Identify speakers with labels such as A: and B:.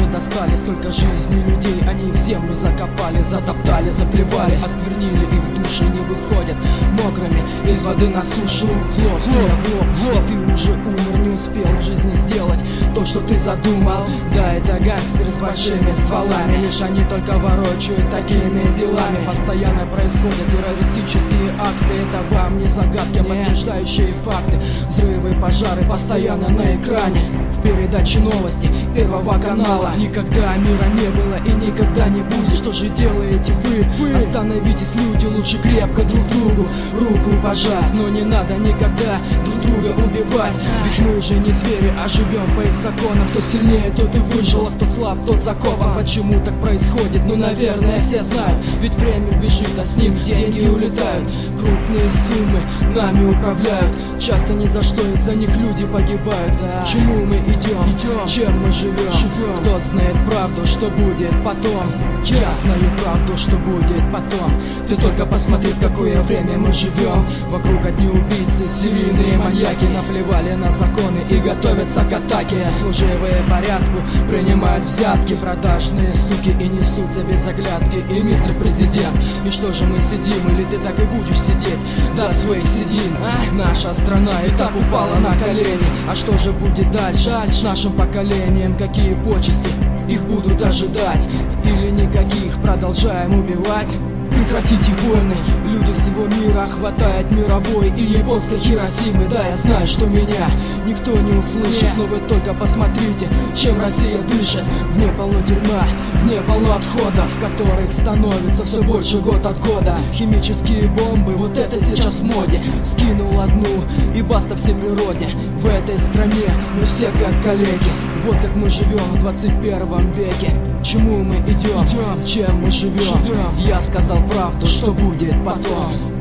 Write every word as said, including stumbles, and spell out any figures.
A: уже достали. Сколько жизней людей они в землю закопали, затоптали, заплевали, осквернили, их души не выходят мокрыми из воды на сушу. Хлоп, хлоп, хлоп, хлоп. Ты уже умер, не успел в жизни сделать то, что ты задумал. Да, это гангстеры с большими стволами, лишь они только ворочают такими делами. Постоянно происходят террористические акты, это вам не загадки, а подтверждающие факты. Взрывы, пожары постоянно на экране. В передаче новости Первого канала. Никогда мира не было и никогда не будет. Что же делаете вы? вы? Остановитесь, люди, лучше крепко друг другу руку пожать. Но не надо никогда друг друга убивать, ведь мы же не звери, а живем по их законам. Кто сильнее, тот и выжил, а кто слаб, тот закопан. Почему так происходит? Ну, наверное, все знают. Ведь время бежит, а с ним деньги улетают. Крупные суммы нами управляют. Часто ни за что из-за них люди погибают. Да. Чему мы идем? идем? Чем мы живем? живем? Кто знает правду, что будет потом? Я знаю правду, что будет потом. Ты только посмотри, в какое время мы живем. Вокруг одни убийцы, серийные маньяки. Наплевали на законы и готовятся к атаке. Служивые порядку принимают взятки. Продажные суки и несутся без оглядки. И мистер президент, и что же мы сидим? Или ты так и будешь сидеть? До своих седин. а? Наша страна и так упала на колени. А что же будет дальше с нашим поколением? Какие почести их будут ожидать? Или никаких, продолжаем убивать? Прекратите войны, люди всего мира хватает мировой и японской Хиросимы. Да, я знаю, что меня никто не услышит, но вы только посмотрите, чем Россия дышит. В ней полно дерьма, в ней полно отходов, которых становится все больше год от года. Химические бомбы, вот это сейчас в моде. Скинул одну и баста всей природе. В этой стране мы все как коллеги. Вот как мы живем в двадцать первом веке. Чему мы идем? Чем мы живем? Я сказал правду, что будет потом.